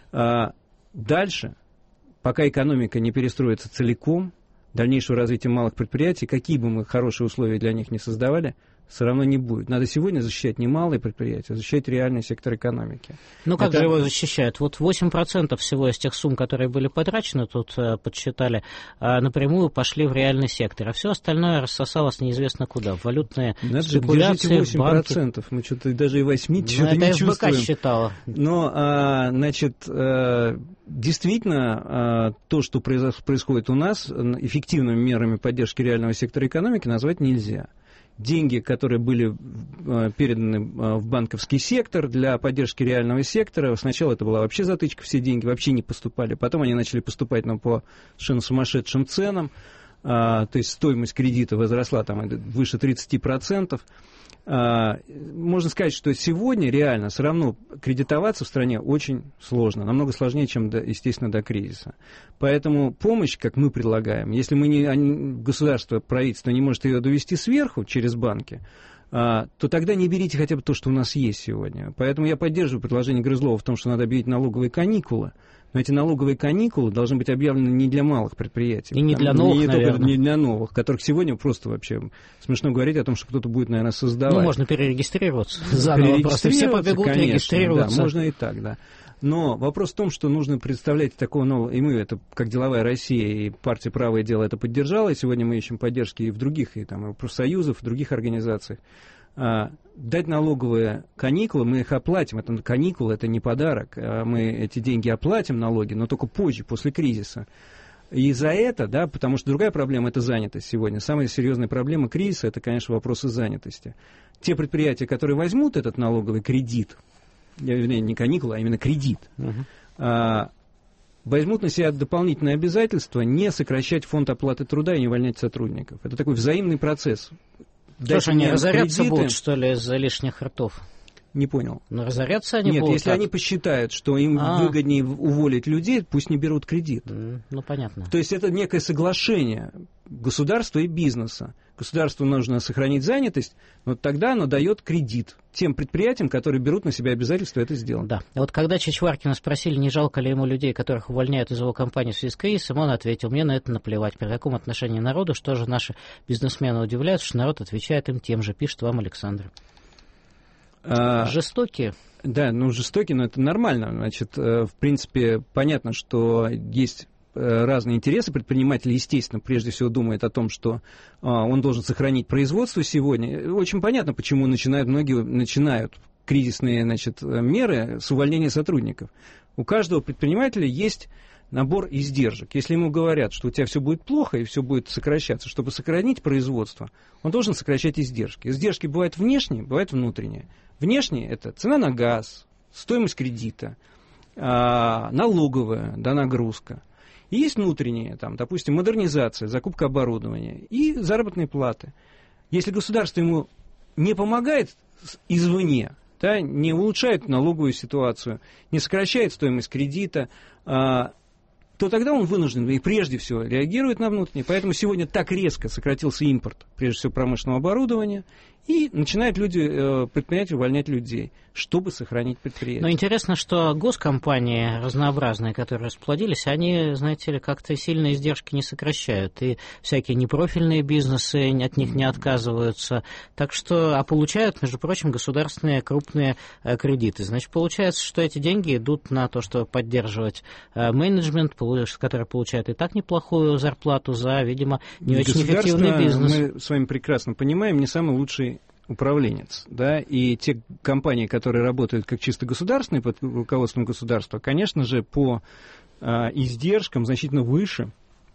Дальше, пока экономика не перестроится целиком, дальнейшего развития малых предприятий, какие бы мы хорошие условия для них не создавали, все равно не будет. Надо сегодня защищать не малые предприятия, а защищать реальный сектор экономики. Ну, как же его защищают? Вот 8% всего из тех сумм, которые были потрачены, тут подсчитали, напрямую пошли в реальный сектор, а все остальное рассосалось неизвестно куда. В валютные спекуляции, 8%, банки. Мы что-то даже и 8% что-то не чувствуем. Это ФБК считала. Но, значит, действительно, то, что происходит у нас, эффективными мерами поддержки реального сектора экономики назвать нельзя. Деньги, которые были переданы в банковский сектор для поддержки реального сектора, сначала это была вообще затычка, все деньги вообще не поступали, потом они начали поступать нам по совершенно сумасшедшим ценам, то есть стоимость кредита возросла там выше 30%. Можно сказать, что сегодня реально все равно кредитоваться в стране очень сложно, намного сложнее, чем, естественно, до кризиса. Поэтому помощь, как мы предлагаем, если государство, правительство не может ее довести сверху через банки, то тогда не берите хотя бы то, что у нас есть сегодня. Поэтому я поддерживаю предложение Грызлова в том, что надо объявить налоговые каникулы. Но эти налоговые каникулы должны быть объявлены не для малых предприятий. И не для новых, наверное. Не для новых, которых сегодня просто вообще смешно говорить о том, что кто-то будет, наверное, создавать. Ну, можно перерегистрироваться заново, просто все побегут, конечно, регистрироваться. Да, можно и так, да. Но вопрос в том, что нужно представлять такого нового, и мы это, как «Деловая Россия» и партия «Правое дело» это поддержала, и сегодня мы ищем поддержки и в других, и там, и профсоюзов, и в других организациях. Дать налоговые каникулы, мы их оплатим, это каникулы, это не подарок, мы эти деньги оплатим, налоги, но только позже, после кризиса. И за это, да, потому что другая проблема – это занятость сегодня. Самая серьезная проблема кризиса – это, конечно, вопросы занятости. Те предприятия, которые возьмут этот налоговый кредит, не каникулы, а именно кредит, возьмут на себя дополнительные обязательства не сокращать фонд оплаты труда и не увольнять сотрудников. Это такой взаимный процесс. Что ж, они разоряться будут, что ли, из-за лишних ртов? Не понял. Но разоряться они будут? Нет, если они посчитают, что им выгоднее уволить людей, пусть не берут кредит. Ну, понятно. То есть это некое соглашение государства и бизнеса. Государству нужно сохранить занятость, но тогда оно дает кредит тем предприятиям, которые берут на себя обязательства это сделать. Да. А вот когда Чичваркина спросили, не жалко ли ему людей, которых увольняют из его компании в связи с кризисом, он ответил: мне на это наплевать. При таком отношении народу, что же наши бизнесмены удивляются, что народ отвечает им тем же, пишет вам Александр. Жестокие. Да, жестокие, но это нормально. Значит, в принципе, понятно, что есть разные интересы. Предприниматель, естественно, прежде всего думает о том, что он должен сохранить производство сегодня. Очень понятно, почему многие начинают кризисные, меры с увольнения сотрудников. У каждого предпринимателя есть набор издержек. Если ему говорят, что у тебя все будет плохо и все будет сокращаться, чтобы сохранить производство, он должен сокращать издержки. Издержки бывают внешние, бывают внутренние. Внешние – это цена на газ, стоимость кредита, налоговая, да, нагрузка. И есть внутренние, там, допустим, модернизация, закупка оборудования и заработные платы. Если государство ему не помогает извне, да, не улучшает налоговую ситуацию, не сокращает стоимость кредита, то тогда он вынужден и прежде всего реагирует на внутреннее. Поэтому сегодня так резко сократился импорт, прежде всего промышленного оборудования, и начинают предприятия увольнять людей, чтобы сохранить предприятие. Но интересно, что госкомпании разнообразные, которые расплодились, они, знаете ли, как-то сильно издержки не сокращают. И всякие непрофильные бизнесы от них не отказываются. Так что, получают, между прочим, государственные крупные кредиты. Значит, получается, что эти деньги идут на то, чтобы поддерживать менеджмент, который получает и так неплохую зарплату за, видимо, не очень эффективный бизнес. Мы с вами прекрасно понимаем, не самый лучший управленец, да, и те компании, которые работают как чисто государственные, под руководством государства, конечно же, по издержкам значительно выше,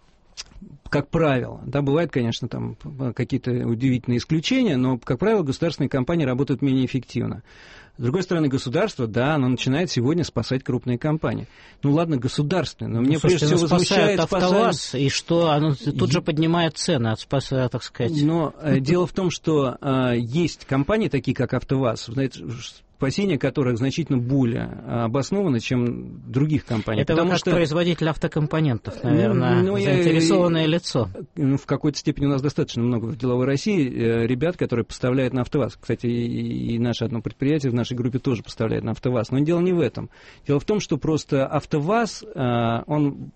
как правило. Да, бывают, конечно, там какие-то удивительные исключения, но, как правило, государственные компании работают менее эффективно. С другой стороны, государство, да, оно начинает сегодня спасать крупные компании. Ну ладно, государственные, но мне прежде всего возмущает АвтоВАЗ, и что оно тут же поднимает цены, так сказать. Но дело в том, что есть компании, такие как АвтоВАЗ, знаете, спасение которых значительно более обосновано, чем других компаний. Это потому как что производитель автокомпонентов, наверное, заинтересованное лицо. В какой-то степени у нас достаточно много в деловой России ребят, которые поставляют на АвтоВАЗ. Кстати, и наше одно предприятие в нашей группе тоже поставляет на АвтоВАЗ. Но дело не в этом. Дело в том, что просто АвтоВАЗ, он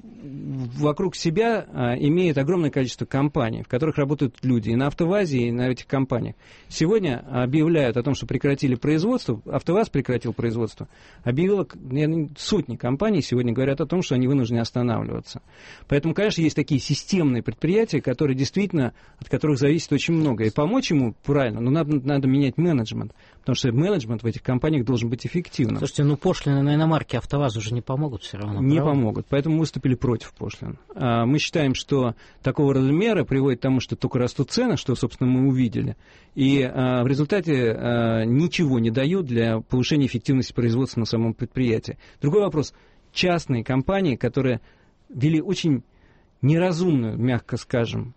вокруг себя имеет огромное количество компаний, в которых работают люди и на АвтоВАЗе, и на этих компаниях. Сегодня объявляют о том, что прекратили производство, АвтоВАЗ прекратил производство, объявило сотни компаний, сегодня говорят о том, что они вынуждены останавливаться. Поэтому, конечно, есть такие системные предприятия, которые действительно, от которых зависит очень много. И помочь ему правильно, но надо менять менеджмент, потому что менеджмент в этих компаниях должен быть эффективным. Слушайте, пошлины на иномарки АвтоВАЗ уже не помогут все равно. Не помогут, поэтому мы выступили против пошлин. Мы считаем, что такого рода меры приводят к тому, что только растут цены, что, собственно, мы увидели, и в результате ничего не дают для повышения эффективности производства на самом предприятии. Другой вопрос. Частные компании, которые вели очень неразумную, мягко скажем,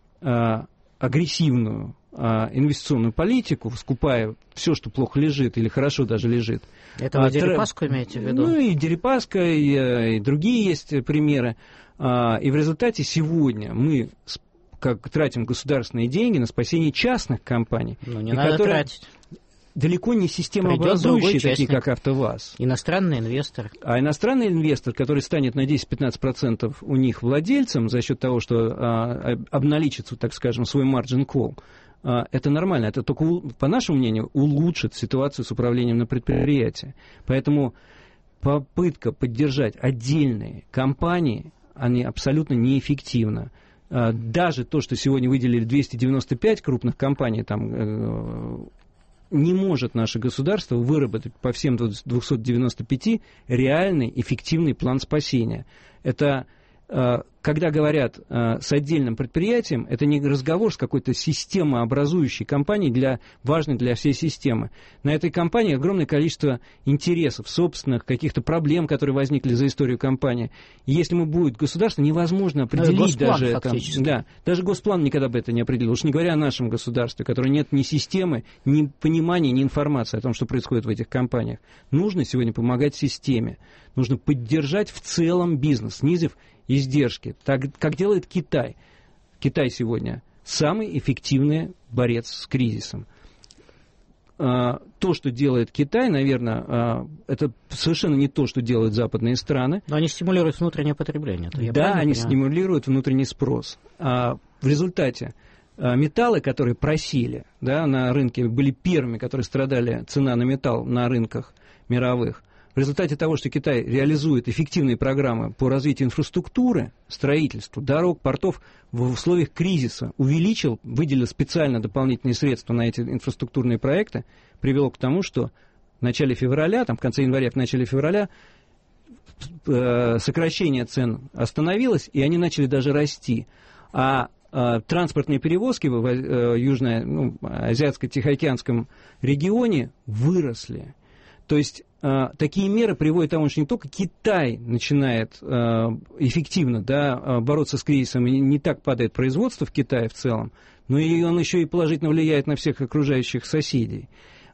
агрессивную инвестиционную политику, скупая все, что плохо лежит или хорошо даже лежит. Это вы Дерипаску имеете в виду? Ну, и Дерипаска, и другие есть примеры. И в результате сегодня мы тратим государственные деньги на спасение частных компаний. Ну, не надо тратить. Далеко не системообразующие, такие как АвтоВАЗ. Иностранный инвестор. А иностранный инвестор, который станет на 10-15% у них владельцем за счет того, что обналичит, так скажем, свой margin call, это нормально. Это только, по нашему мнению, улучшит ситуацию с управлением на предприятии. Поэтому попытка поддержать отдельные компании, они абсолютно неэффективны. Даже то, что сегодня выделили 295 крупных компаний, там, не может наше государство выработать по всем 295 реальный, эффективный план спасения. Это, когда говорят с отдельным предприятием, это не разговор с какой-то системообразующей компанией, важной для всей системы. На этой компании огромное количество интересов, собственных, каких-то проблем, которые возникли за историю компании. И если будет государство, невозможно определить даже это. Да, даже Госплан никогда бы это не определил. Уж не говоря о нашем государстве, в котором нет ни системы, ни понимания, ни информации о том, что происходит в этих компаниях. Нужно сегодня помогать системе. Нужно поддержать в целом бизнес, снизив издержки, так как делает Китай. Китай сегодня самый эффективный борец с кризисом. То, что делает Китай, наверное, это совершенно не то, что делают западные страны. Но они стимулируют внутреннее потребление. Да, они стимулируют внутренний спрос. В результате металлы, которые просили, да, на рынке, были первыми, которые страдали, цена на металл на рынках мировых. В результате того, что Китай реализует эффективные программы по развитию инфраструктуры, строительству, дорог, портов, в условиях кризиса выделил специально дополнительные средства на эти инфраструктурные проекты, привело к тому, что в начале февраля, в конце января, в начале февраля сокращение цен остановилось, и они начали даже расти. А транспортные перевозки в Южно-Азиатско-Тихоокеанском регионе выросли. То есть такие меры приводят к тому, что не только Китай начинает эффективно, да, бороться с кризисом, и не так падает производство в Китае в целом, но и он еще и положительно влияет на всех окружающих соседей.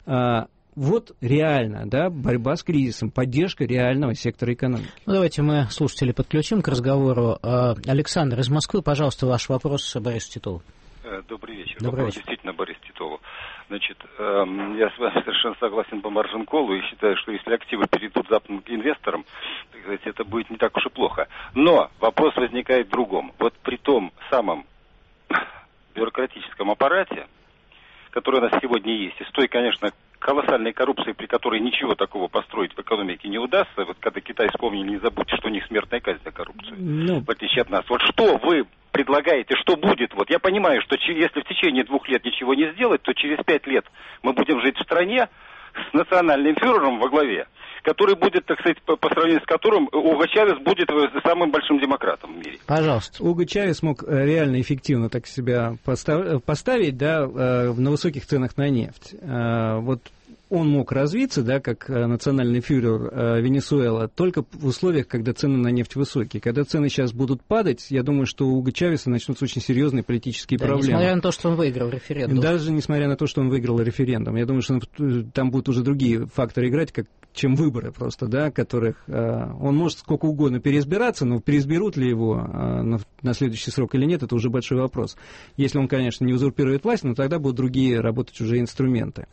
Вот реально, да, борьба с кризисом, поддержка реального сектора экономики. Ну, давайте мы слушателей подключим к разговору. Александр из Москвы, пожалуйста, ваш вопрос Борису Титову. Добрый вечер. Добрый вечер. Действительно, Борис Титову. Значит, я с вами совершенно согласен по маржин-колу и считаю, что если активы перейдут западным инвесторам, так сказать, это будет не так уж и плохо. Но вопрос возникает в другом. Вот при том самом бюрократическом аппарате, который у нас сегодня есть, и с той, конечно, колоссальной коррупции, при которой ничего такого построить в экономике не удастся. Вот когда Китай вспомнили, не забудьте, что у них смертная казнь за коррупцию, в отличие от нас. Вот что вы предлагаете, что будет? Вот я понимаю, что если в течение 2 лет ничего не сделать, то через 5 лет мы будем жить в стране с национальным фюрером во главе, который будет, так сказать, по сравнению с которым Уго Чавес будет самым большим демократом в мире. Пожалуйста. Уго Чавес мог реально эффективно так себя поставить, да, на высоких ценах на нефть. Вот он мог развиться, да, как национальный фюрер Венесуэлы, только в условиях, когда цены на нефть высокие. Когда цены сейчас будут падать, я думаю, что у Уго Чавеса начнутся очень серьезные политические проблемы. Несмотря на то, что он выиграл референдум. Даже несмотря на то, что он выиграл референдум. Я думаю, что там будут уже другие факторы играть, чем выборы просто, да, которых он может сколько угодно переизбираться, но переизберут ли его на следующий срок или нет, это уже большой вопрос. Если он, конечно, не узурпирует власть, но тогда будут другие работать уже инструменты.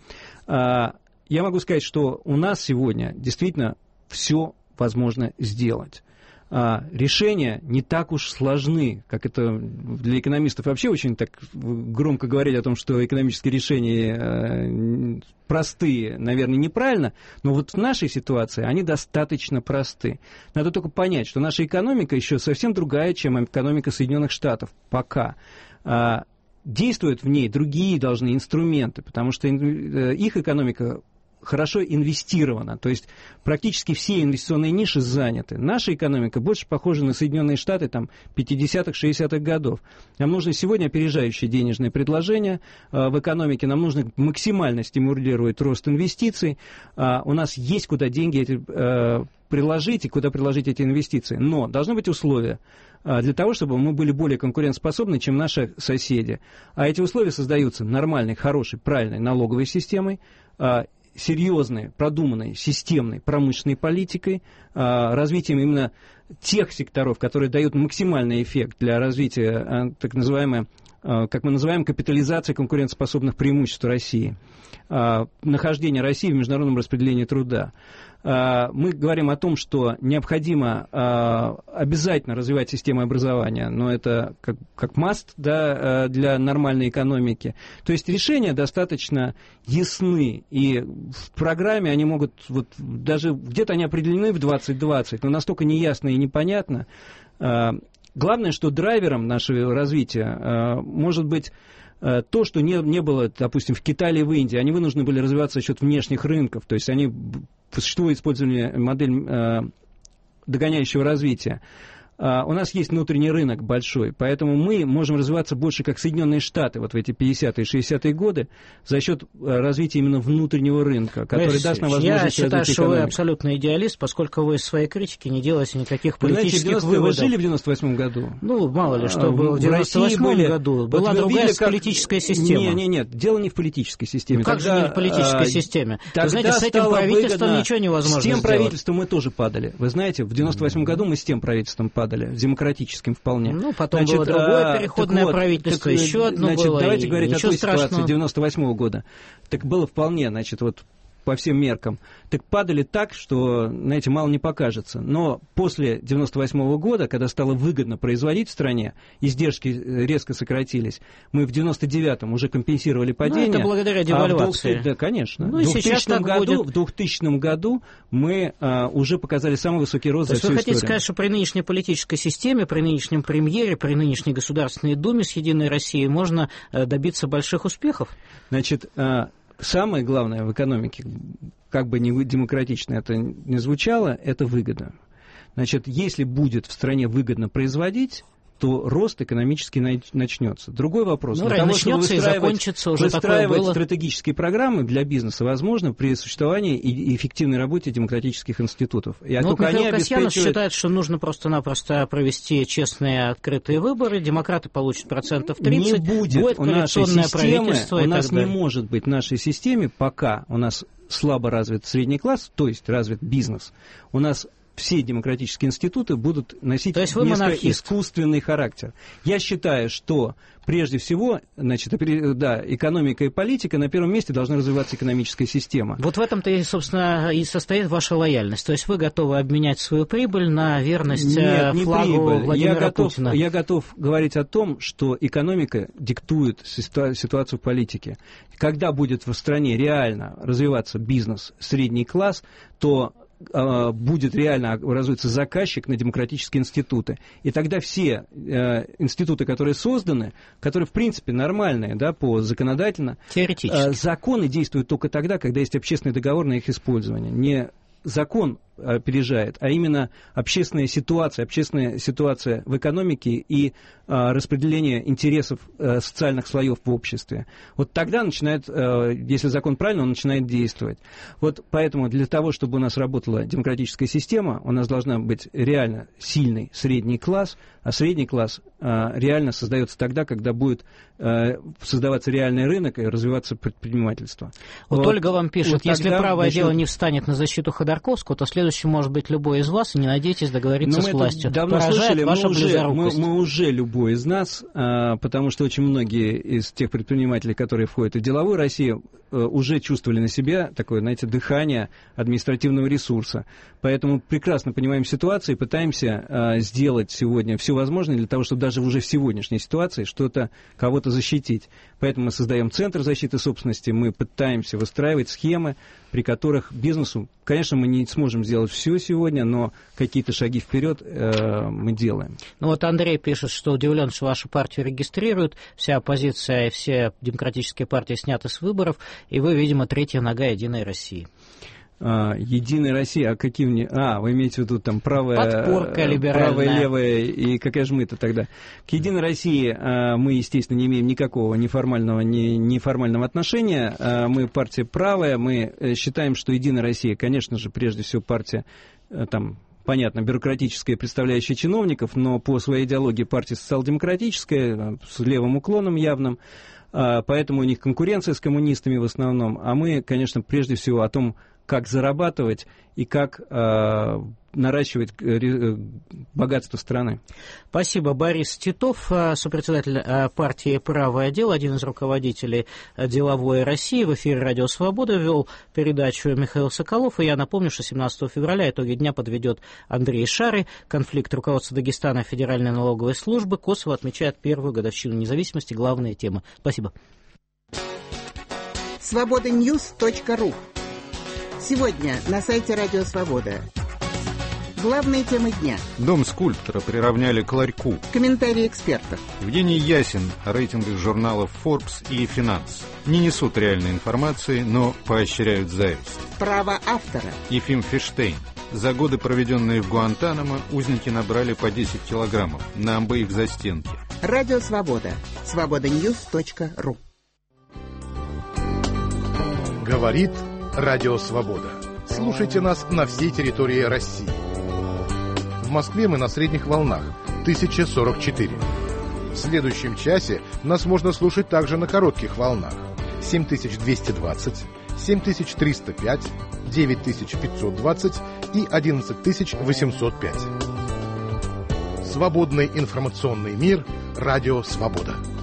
Я могу сказать, что у нас сегодня действительно все возможно сделать. Решения не так уж сложны, как это для экономистов вообще очень так громко говорили о том, что экономические решения простые, наверное, неправильно, но вот в нашей ситуации они достаточно просты. Надо только понять, что наша экономика еще совсем другая, чем экономика Соединенных Штатов пока. Действуют в ней другие должны инструменты, потому что их экономика хорошо инвестирована, то есть практически все инвестиционные ниши заняты. Наша экономика больше похожа на Соединенные Штаты там, 50-х, 60-х годов. Нам нужно сегодня опережающее денежное предложение в экономике, нам нужно максимально стимулировать рост инвестиций. У нас есть куда деньги эти приложить и куда приложить эти инвестиции. Но должны быть условия для того, чтобы мы были более конкурентоспособны, чем наши соседи. А эти условия создаются нормальной, хорошей, правильной налоговой системой, серьезной, продуманной, системной промышленной политикой, развитием именно тех секторов, которые дают максимальный эффект для развития, так называемой, как мы называем, капитализации конкурентоспособных преимуществ России, нахождение России в международном распределении труда. Мы говорим о том, что необходимо обязательно развивать систему образования, но это как must, да, для нормальной экономики. То есть решения достаточно ясны, и в программе они могут, вот, даже где-то они определены в 2020, но настолько неясно и непонятно. Главное, что драйвером нашего развития может быть то, что не было, допустим, в Китае или в Индии. Они вынуждены были развиваться за счет внешних рынков, то есть они существует использование модель догоняющего развития. У нас есть внутренний рынок большой, поэтому мы можем развиваться больше как Соединенные Штаты вот в эти 50-е и 60-е годы за счет развития именно внутреннего рынка, который даст нам возможность развить экономику. Я считаю, что вы абсолютно идеалист, поскольку вы из своей критики не делаете никаких политических выводов. Вы жили в 98-м году? Ну, мало ли, что было в 98-м году. Была другая политическая система. Нет, дело не в политической системе. Как же не в политической системе? Вы знаете, с этим правительством ничего невозможно сделать. С тем правительством мы тоже падали. Вы знаете, в 98-м году мы с тем правительством падали. Демократическим вполне. Ну, потом было другое переходное правительство, еще одно было. Давайте говорить о той ситуации 98-го года. Так было вполне, значит, вот по всем меркам. Так падали так, что, знаете, мало не покажется. Но после 98-го года, когда стало выгодно производить в стране, издержки резко сократились, мы в 99-м уже компенсировали падение. Ну, это благодаря девальвации. Да, конечно. Ну, в 2000 году мы уже показали самый высокий рост за всю историю. Вы хотите сказать, что при нынешней политической системе, при нынешнем премьере, при нынешней Государственной Думе с «Единой Россией» можно добиться больших успехов? Значит, самое главное в экономике, как бы не демократично это ни звучало, это выгода. Значит, если будет в стране выгодно производить, то рост экономический начнется. Другой вопрос. Ну, начнется и закончится уже. Выстраивать стратегические программы для бизнеса возможно при существовании и эффективной работе демократических институтов. Вот Михаил Касьянов считает, что нужно просто-напросто провести честные открытые выборы, демократы получат 30%, не будет коалиционное правительство. У нас не может быть в нашей системе, пока у нас слабо развит средний класс, то есть развит бизнес, у нас все демократические институты будут носить несколько искусственный характер. Я считаю, что прежде всего, экономика и политика, на первом месте должна развиваться экономическая система. Вот в этом-то, собственно, и состоит ваша лояльность. То есть вы готовы обменять свою прибыль на верность флагу Владимира Путина? Я готов говорить о том, что экономика диктует ситуацию в политике. Когда будет в стране реально развиваться бизнес, средний класс, то будет реально образуется заказчик на демократические институты. И тогда все институты, которые созданы, которые, в принципе, нормальные, по законодательно, теоретически, законы действуют только тогда, когда есть общественный договор на их использование. Не закон опережает, а именно общественная ситуация в экономике и распределение интересов социальных слоев в обществе. Вот тогда начинает, если закон правильный, он начинает действовать. Вот поэтому для того, чтобы у нас работала демократическая система, у нас должна быть реально сильный средний класс, а средний класс реально создается тогда, когда будет создаваться реальный рынок и развиваться предпринимательство. Вот Ольга вам пишет, если правое дело не встанет на защиту Ходорковского, то следующий может быть любой из вас, и не надейтесь договориться с властью. Давно слышали, мы уже любой из нас, потому что очень многие из тех предпринимателей, которые входят в деловую Россию, уже чувствовали на себе такое, дыхание административного ресурса. Поэтому прекрасно понимаем ситуацию и пытаемся сделать сегодня все возможное для того, чтобы даже уже в сегодняшней ситуации кого-то защитить. Поэтому мы создаем Центр защиты собственности, мы пытаемся выстраивать схемы, при которых бизнесу, конечно, мы не сможем сделать все сегодня, но какие-то шаги вперед мы делаем. Вот Андрей пишет, что удивлен, что вашу партию регистрируют, вся оппозиция и все демократические партии сняты с выборов, и вы, видимо, третья нога «Единой России». Единой России, а какие мне... вы имеете в виду там правая... Подпорка либеральная. Правая, левая, и какая же мы-то тогда? К Единой России мы, естественно, не имеем никакого неформального отношения. Мы партия правая, мы считаем, что Единая Россия, конечно же, прежде всего партия, понятно, бюрократическая, представляющая чиновников, но по своей идеологии партия социал-демократическая, с левым уклоном явным, поэтому у них конкуренция с коммунистами в основном, а мы, конечно, прежде всего о том, как зарабатывать и как наращивать богатство страны. Спасибо. Борис Титов, сопредседатель партии «Правое дело», один из руководителей «Деловой России». В эфире «Радио Свобода» вел передачу Михаил Соколов. И я напомню, что 17 февраля итоги дня подведет Андрей Шары. Конфликт руководства Дагестана и Федеральной налоговой службы. Косово отмечает первую годовщину независимости. Главная тема. Спасибо. Свободаньюз.ру. Сегодня на сайте «Радио Свобода». Главные темы дня. Дом скульптора приравняли к ларьку. Комментарии экспертов. Евгений Ясин о рейтингах журналов Forbes и Finance. Не несут реальной информации, но поощряют зависть. Право автора. Ефим Фиштейн. За годы, проведенные в Гуантанамо, узники набрали по 10 килограммов на обоих застенке. Радио Свобода. Свободаньюз.ру. Говорит Радио Свобода. Слушайте нас на всей территории России. В Москве мы на средних волнах 1044. В следующем часе нас можно слушать также на коротких волнах 7220, 7305, 9520 и 11805. Свободный информационный мир. Радио Свобода.